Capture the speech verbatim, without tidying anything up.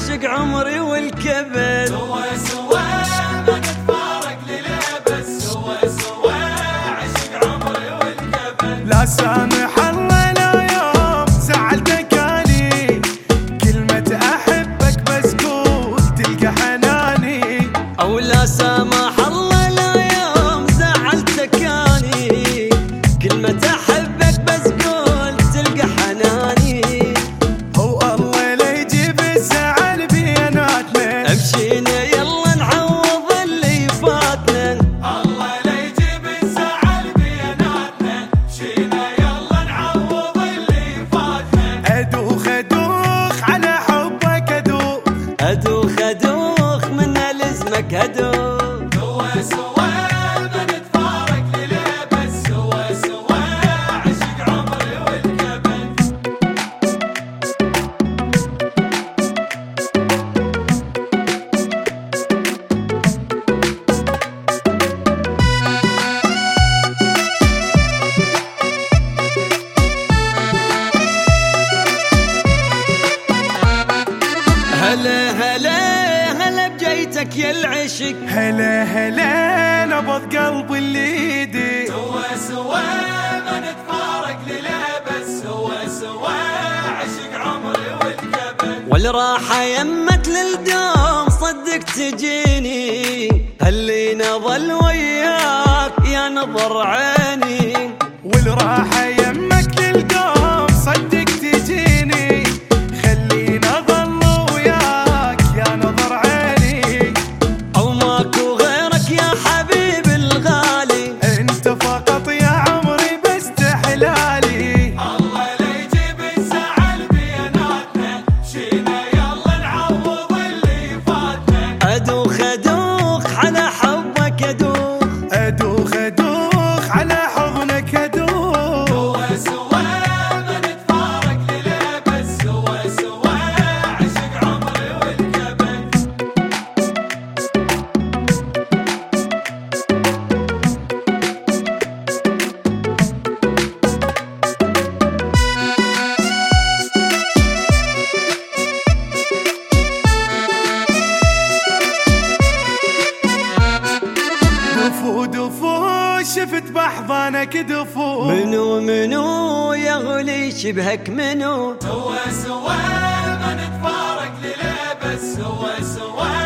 عاشق عمري والكبد. سوا سوا ما نتفارق للأبد، سوا سوا عاشق عمري والكبد. لا سامح الله لا يوم زعلتك اني، كلمة احبك بس قول تلقى حناني. او لا سامح الله لا يوم زعلتك اني، كلمة احبك بس قول تلقى حناني. هو الله لا يجيب الزعل بيناتنا، امشينا يلا نعوض اللي فاتنا. الله لا يجيب الزعل بيناتنا، مشينا يلا نعوض اللي فاتنا. ادوخ ادوخ على حبك ادوخ، ادوخ ادوخ من لزمك ادوخ. سوا سوا ما نتفارق للأبد، سوا سوا عاشق عمري والكبد. هلا هلا هلا بجيتك يا العشق، هلا هلا نبض قلبي اللي يدي. سوا سوا ما نتفارق للأبد، سوا سوا عاشق عمري والكبد. والراحة يمت للدوم صدق تجيني، خلينا ظل وياك يا نظر عيني. والراحة يمك للقوم صدق تجيني، خلينا ظل وياك يا نظر عيني. او ماكو غيرك يا حبيب الغالي، انت فقط يا عمري بس تحلالي. الله لا يجيب الزعل بيناتنا، مشينا يلا نعوض اللي فاتنا. ادوخ ادوخ على حبك ادوخ. ادوخ ادوخ على حضنك ادوخ. سوا سوا ما نتفارق للأبد، سوا سوا عاشق عمري والكبد. دفو دفو شفت بحضانك دفو، منو منو يغلي شبهك منو. سوا سوا ما نتفارق للأبد، سوا سوا